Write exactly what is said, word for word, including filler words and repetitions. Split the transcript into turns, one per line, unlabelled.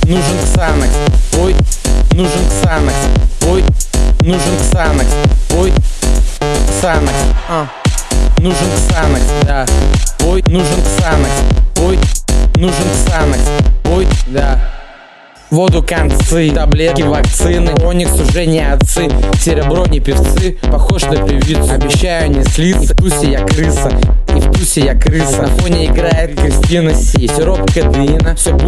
нужен Ксанакс, ой, нужен Ксанакс, ой, нужен Ксанакс, ой, Ксанакс, а, нужен Ксанакс, да, ой, нужен Ксанакс, ой, нужен Ксанакс, ой, да. Воду концы, таблетки, вакцины, Оникс уже не отцы, серебро не певцы, похож на певицу. Обещаю не слиться, и в тусе я крыса, и в тусе я крыса. На фоне играет Кристина Си, сироп кадеина, все будет